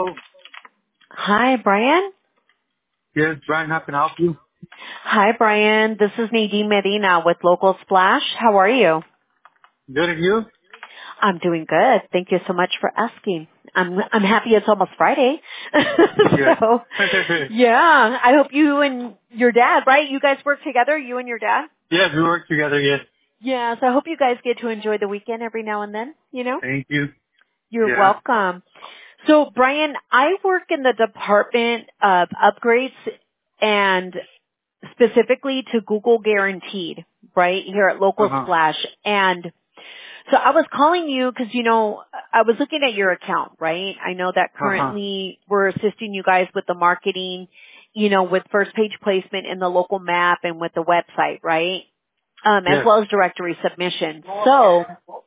Oh, Hi, Brian. yes, Brian, how can I help you? Hi, Brian. This is Nadine Medina with Local Splash. How are you? Good, and you? I'm doing good. Thank you so much for asking. I'm happy it's almost Friday. Yes. So, yeah, I hope you and your dad, right? You guys work together, you and your dad? Yes, we work together, yes. Yeah, so I hope you guys get to enjoy the weekend every now and then, you know? Thank you. You're Yeah. welcome. So, Brian, I work in the department of upgrades and specifically to Google Guaranteed, right, here at Local Uh-huh. Splash. And so I was calling you because, I was looking at your account, right? I know that Uh-huh. currently we're assisting you guys with the marketing, with first page placement in the local map and with the website, right? As Yes. well as directory submission. So,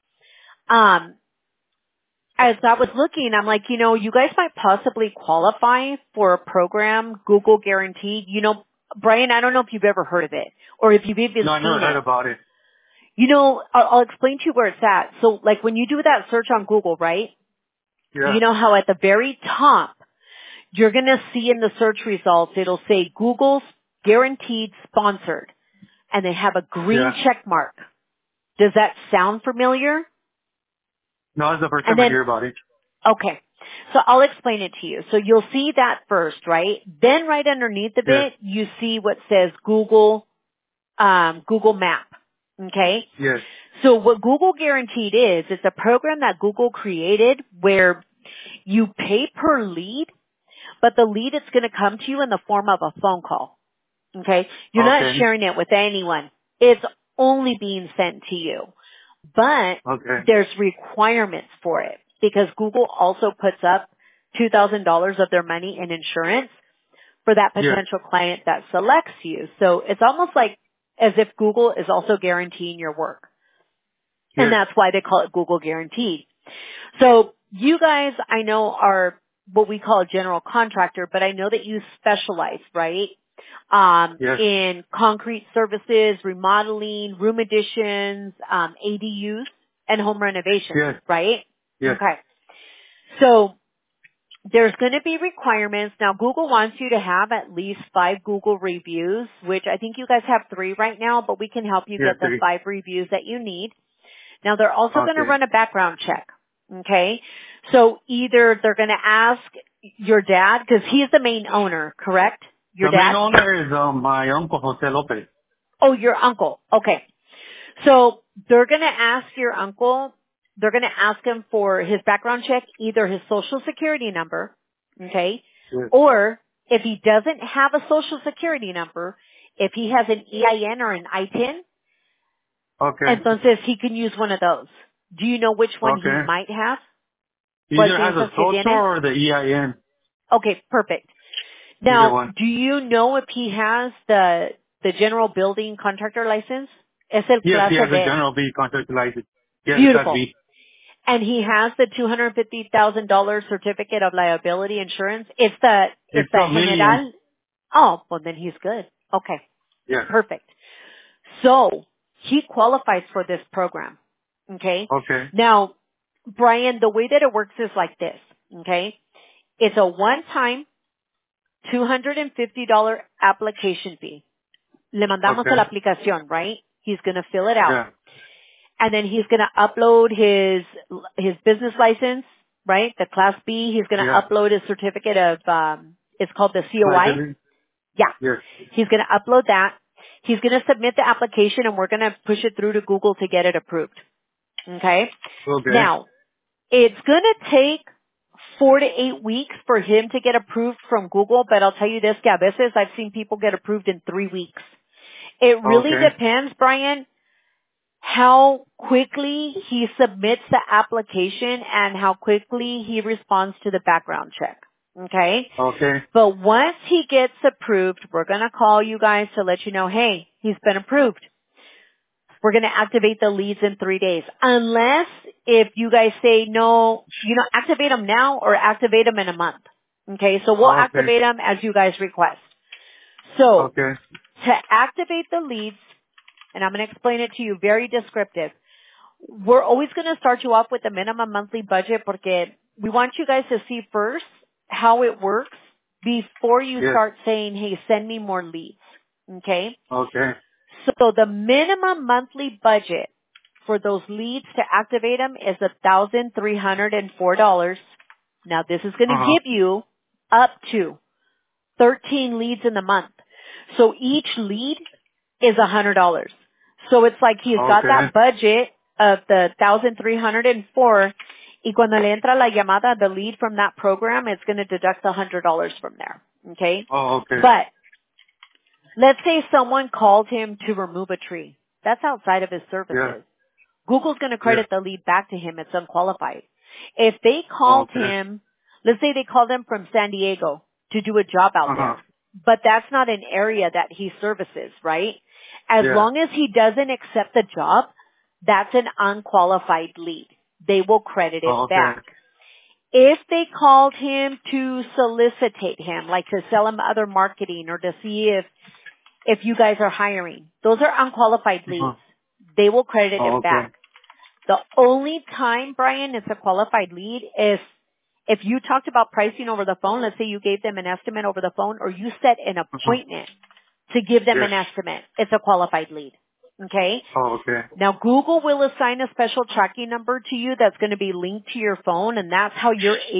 um, as I was looking, I'm like, you guys might possibly qualify for a program, Google Guaranteed. Brian, I don't know if you've ever heard of it or if you've even No, I never seen heard it. about it. I'll explain to you where it's at. So like when you do that search on Google, right? Yeah. You know how at the very top, you're going to see in the search results, it'll say Google's Guaranteed Sponsored and they have a green Yeah. check mark. Does that sound familiar? No, it's the first And time I then hear about it. okay. So I'll explain it to you. So you'll see that first, right? Then right underneath of Yes. it, you see what says Google Map. Okay? Yes. So what Google Guaranteed is, it's a program that Google created where you pay per lead, but the lead is going to come to you in the form of a phone call. Okay? You're not Okay. sharing it with anyone. It's only being sent to you. But Okay. there's requirements for it because Google also puts up $2,000 of their money in insurance for that Yes. potential client that selects you. So it's almost like as if Google is also guaranteeing your work. And Yes. that's why they call it Google Guaranteed. So you guys, I know, are what we call a general contractor, but I know that you specialize, right? Yes. In concrete services, remodeling, room additions, ADUs, and home renovations, Yes. right? Yes. Okay. So there's going to be requirements. Now Google wants you to have at least 5 Google reviews, which I think you guys have 3 right now, but we can help you Yes. get the 5 reviews that you need. Now they're also going to Okay. run a background check. Okay. So either they're going to ask your dad, because he's the main owner, correct? Your The main dad? owner is my uncle, Jose Lopez. Oh, your uncle. Okay. So they're going to ask your uncle, they're going to ask him for his background check, either his social security number, okay, Yes. or if he doesn't have a social security number, if he has an EIN or an ITIN, Okay. entonces he can use one of those. Do you know which one he Okay. might have? He ¿Cuál either has a piensas que social tiene? or the EIN. Okay, perfect. Either Now, one. do you know if he has the general building contractor license? Es el Yes, he has clase a B. general B contract license. Yes, it's Class Beautiful. B. And he has the $250,000 certificate of liability insurance. It's It's the a million. general. Oh, well then he's good. Okay. Yes. Perfect. So, he qualifies for this program. Okay. Okay. Now, Brian, the way that it works is like this. Okay. It's a one-time $250 application fee. Le mandamos Okay. la aplicación, right? He's going to fill it out. Yeah. And then he's going to upload his business license, right? The Class B. He's going to Yeah. upload his certificate of, it's called the COI. Liability. Yeah. Yes. He's going to upload that. He's going to submit the application and we're going to push it through to Google to get it approved. Okay? Okay. Now, it's going to take 4 to 8 weeks for him to get approved from Google, but I'll tell you this, que a veces I've seen people get approved in 3 weeks. It really Okay. depends, Brian, how quickly he submits the application and how quickly he responds to the background check. Okay? Okay. But once he gets approved, we're going to call you guys to let you know, hey, he's been approved. We're going to activate the leads in 3 days. Unless if you guys say no, activate them now or activate them in a month. Okay? So we'll Okay. activate them as you guys request. So Okay. to activate the leads, and I'm going to explain it to you very descriptive. We're always going to start you off with a minimum monthly budget porque we want you guys to see first how it works before you Yes. start saying, hey, send me more leads. Okay? Okay. So the minimum monthly budget for those leads to activate them is $1,304. Now this is going to Uh-huh. give you up to 13 leads in the month. So each lead is $100. So it's like he's got Okay. that budget of the 1,304 y cuando le entra la llamada, the lead from that program, it's going to deduct $100 from there. Okay? Oh, okay. But let's say someone called him to remove a tree. That's outside of his Yeah. services. Google's going to Yeah. credit the lead back to him. It's unqualified. If they called Okay. him, let's say they called him from San Diego to do a job out Uh-huh. there, but that's not an area that he services, right? As Yeah. long as he doesn't accept the job, that's an unqualified lead. They will credit it Oh, okay. back. If they called him to solicitate him, like to sell him other marketing or to see if you guys are hiring, those are unqualified Uh-huh. leads. They will credit Oh, it okay. back. The only time, Brian, it's a qualified lead is if you talked about pricing over the phone, let's say you gave them an estimate over the phone or you set an Uh-huh. appointment to give them Yes. an estimate, it's a qualified lead. Okay? Oh, okay. Now Google will assign a special tracking number to you that's going to be linked to your phone and that's how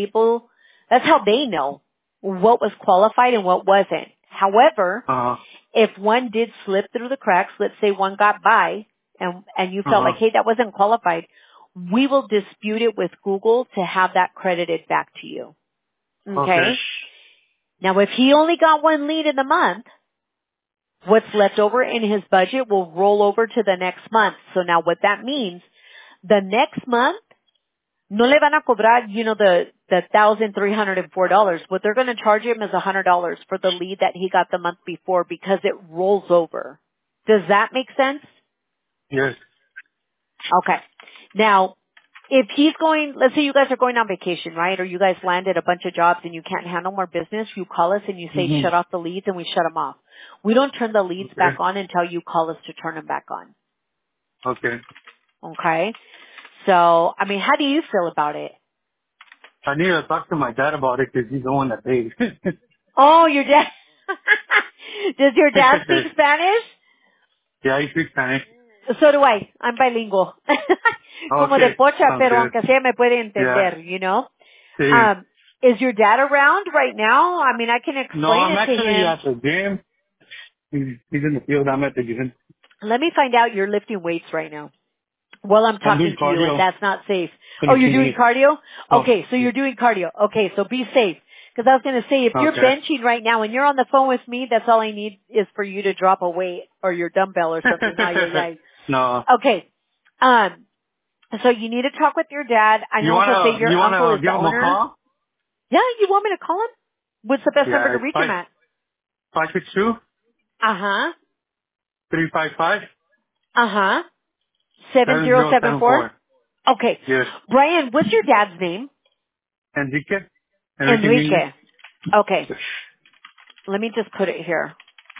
that's how they know what was qualified and what wasn't. However, Uh-huh. if one did slip through the cracks, let's say one got by and you felt Uh-huh. like, hey, that wasn't qualified, we will dispute it with Google to have that credited back to you. Okay. Okay? Now if he only got one lead in the month, what's left over in his budget will roll over to the next month. So now what that means, the next month, no le van a cobrar, the $1,304. What they're going to charge him is $100 for the lead that he got the month before because it rolls over. Does that make sense? Yes. Okay. Now, if he's going, let's say you guys are going on vacation, right? Or you guys landed a bunch of jobs and you can't handle more business, you call us and you say Mm-hmm. shut off the leads and we shut them off. We don't turn the leads Okay. back on until you call us to turn them back on. Okay. Okay? So, I mean, how do you feel about it? I need to talk to my dad about it because he's the one that pays. Oh, your dad. Does your dad speak Spanish? Yeah, he speaks Spanish. So do I. I'm bilingual. Como de Okay. pocha, Sounds pero good. aunque sea me puede Yeah. entender, you know? See. Is your dad around right now? I mean, I can No, explain I'm it to actually him. at the gym. He's in the field. I'm at the gym. Let me find out you're lifting weights right now while I'm I'm talking doing to you, and cardio. that's not safe. Oh, you're doing 20 cardio? Oh, Okay, so yeah. you're doing cardio. Okay, so be safe. Because I was going to say, if you're Okay. benching right now and you're on the phone with me, that's all I need is for you to drop a weight or your dumbbell or something. Ay, ay, ay. No. Okay. So you need to talk with your dad. I You know he'll say your uncle wanna is the give him a owner. call? Yeah, you want me to call him? What's the best number Yeah, to it's reach him at? 562 Uh-huh. 355 Uh-huh. 7074? 7074. Okay. Yes. Brian, what's your dad's name? Enrique? Enrique Nunez? Enrique. Okay. Let me just put it here.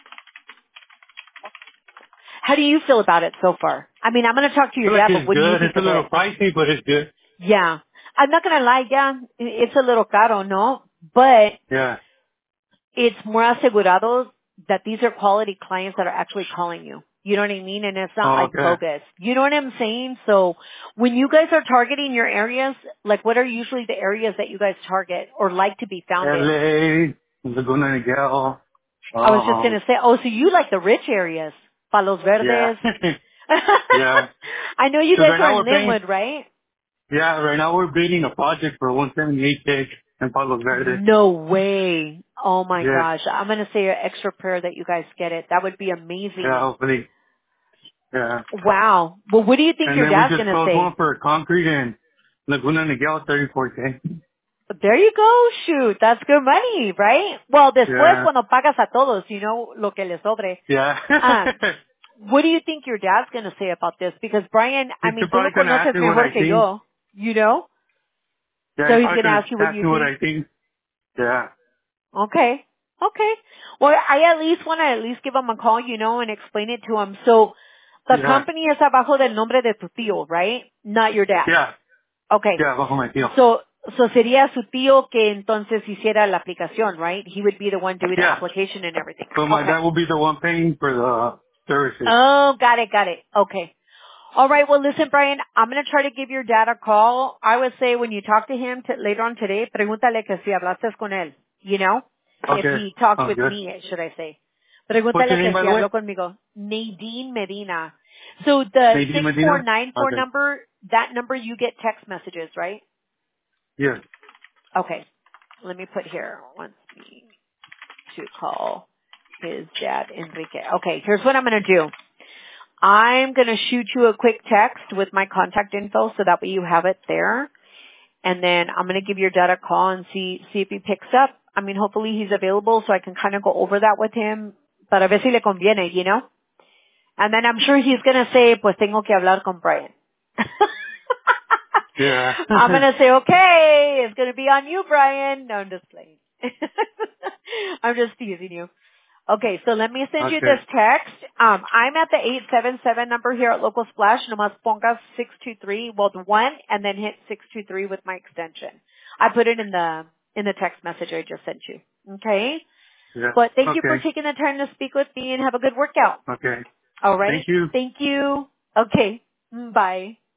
How do you feel about it so far? I mean, I'm going to talk to I your feel like dad, but it's what do you good. think It's a of little it? pricey, but it's good. Yeah. I'm not going to lie, yeah, it's a little caro, no? But Yeah. it's more asegurado that these are quality clients that are actually calling you. You know what I mean? And it's not Oh, like okay. bogus. You know what I'm saying? So when you guys are targeting your areas, like what are usually the areas that you guys target or like to be found in? LA, Laguna Niguel. I was just going to say, oh, so you like the rich areas. Palos Yeah. Verdes. Yeah. I know you Cause guys right are now in we're paying, Linwood, right? yeah, right now we're bidding a project for 178 gigs in Palo Verde. No way. Oh my Yes. gosh. I'm going to say an extra prayer that you guys get it. That would be Yeah, amazing. hopefully. Yeah. Wow. Well, what do you think And your then we dad's just going to closed one say? for concrete in Laguna Niguel, 34K. There you go. Shoot. That's good money, right? Well, después Yeah. cuando pagas a todos, you know, lo que le sobre. Yeah. What do you think your dad's going to say about this? Because Brian, I He's mean, tú lo probably gonna ask conoces me what mejor I que think. yo, you know? Yeah, So he's he's probably going to gonna ask you what ask you me what think? I think. Yeah. Okay. Okay. Well, I at least want to at least give him a call, you know, and explain it to him. So the Yeah. company is abajo del nombre de tu tío, right? Not your dad. Yeah. Okay. Yeah, bajo my deal. So So sería su tío que entonces hiciera la aplicación, right? He would be the one doing the Yeah. application and everything. So my Okay. dad will be the one paying for the services. Oh, got it, got it. Okay. All right. Well, listen, Brian, I'm going to try to give your dad a call. I would say when you talk to him later on today, pregúntale que si hablaste con él, you know? If Okay. he talked Sounds with good. me, should I say. What's your Pregúntale name, que by si the way? habló conmigo. Nadine Medina. So the Nadine Medina? 6494 Okay. number, that number you get text messages, right? Yes. Okay. Let me put here. Wants me to call his dad, Enrique. Okay. Here's what I'm going to do. I'm going to shoot you a quick text with my contact info so that way you have it there. And then I'm going to give your dad a call and see if he picks up. I mean, hopefully he's available so I can kind of go over that with him. Para ver si le conviene, you know? And then I'm sure he's going to say, pues tengo que hablar con Brian. Yeah. I'm going to say, okay, it's going to be on you, Brian. No, I'm just playing. I'm just teasing you. Okay, so let me send you Okay. this text. I'm at the 877 number here at Local Splash. Nomás ponga 623, well, the one, and then hit 623 with my extension. I put it in the text message I just sent you. Okay? Yeah. But thank you for Okay. taking the time to speak with me and have a good workout. Okay. All Thank right? you. Thank you. Okay. Bye.